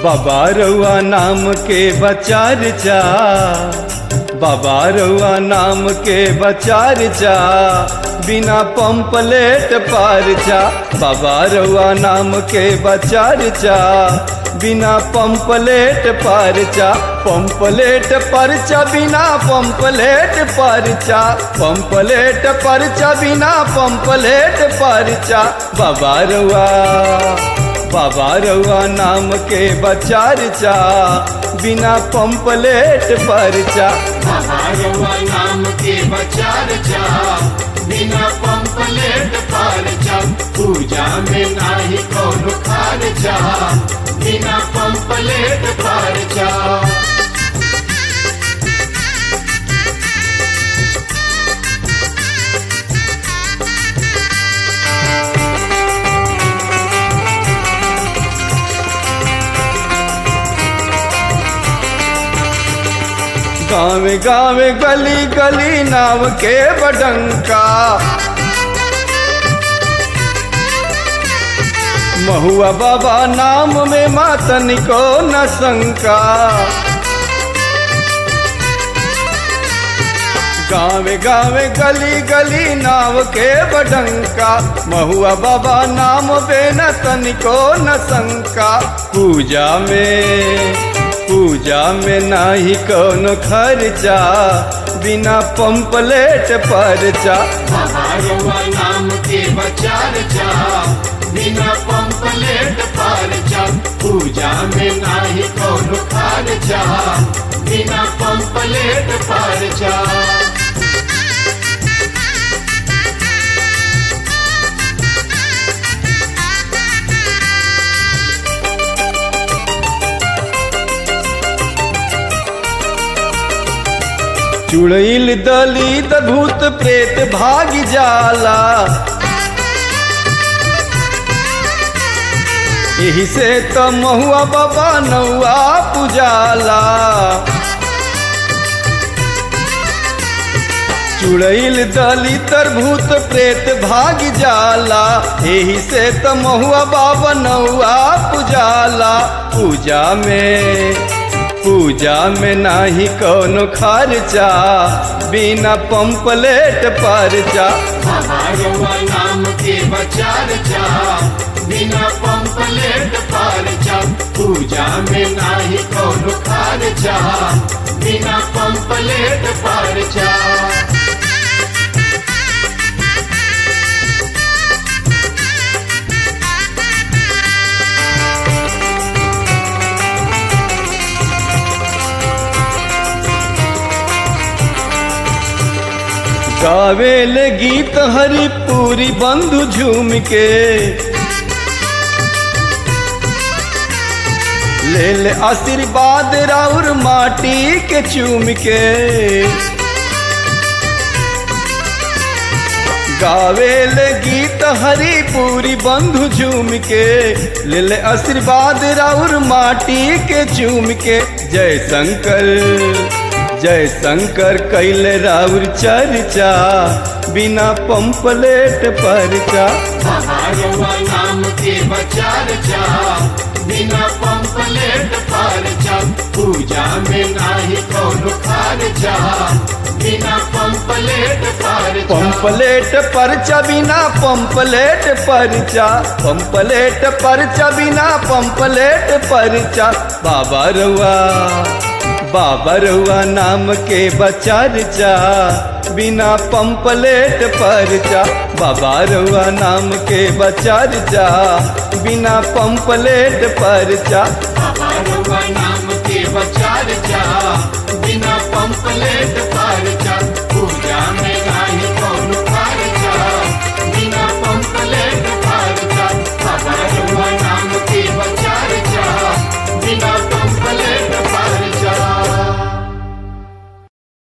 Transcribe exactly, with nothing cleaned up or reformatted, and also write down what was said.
बाबा रउआ नाम के बचार चा, बाबा रउआ नाम के बचार चा, बिना पंपलेट पार चा। बाबा रउआ नाम के बचार चा, बिना पंपलेट पार चा। पंपलेट परचा बिना पंपलेट परचा, पंपलेट परचा बिना पंपलेट परचा। बाबा रउआ बाबा रउआ नाम के बचार चा, बिना पंपलेट परचा। बाबा रउआ नाम के बचार चा, बिना पंपलेट परचा। पूजा में नाही कौनो खर्चा, बिना पंपलेट परचा। गावे गावे गली गली नाव के बडंका, महुआ बाबा नाम में मातन को न शंका। गावे गावे गली गली नाव के बडंका, महुआ बाबा नाम में न तनिको न शंका। पूजा में पूजा में नाही कौनो खर्चा, बिना पंपलेट परचा। बाबा रउआ नाम के बचार चा, बिना पंपलेट परचा। पूजा में नाही कौनो खर्चा, बिना पंपलेट परचा। चुड़ैल दलित भूत प्रेत भाग जाला, यही से तो महुआ बाबा नौआ पुजाला। चुड़ैल दलित भूत प्रेत भाग जाला, यही से तो महुआ बाबा नौआ पुजाला। पूजा में पूजा में नाही कौनो खर्चा, बिना पंपलेट परचा। बाबा रउआ नाम के बचार चा, बिना पंपलेट परचा। पूजा में नाही कौनो खर्चा, बिना पंपलेट परचा। गावेल गीत हरिपुरी बंधु झूम के, ले ले आशीर्वाद राउर माटी के चूम के। गावेल गीत हरिपुरी बंधु झूम के, ले ले आशीर्वाद राउर माटी के चूम के। जय शंकर जय शंकर कैले राउर चर्चा, बिना पंपलेट परचा। बाबा रउआ नाम के बचार चा, बिना पंपलेट परचा। पूजा में नाही कौनो खर्चा, बिना पंपलेट परचा। पंपलेट परचा बिना पंपलेट परचा, पंपलेट परचा बिना पंपलेट परचा। बाबा रउआ बाबा रउआ नाम के बचार चा, बिना पंपलेट परचा। बाबा रउआ नाम के बचार चा, बिना पंपलेट परचा। बाबा रउआ नाम के बचार चा, बिना पंपलेट परचा।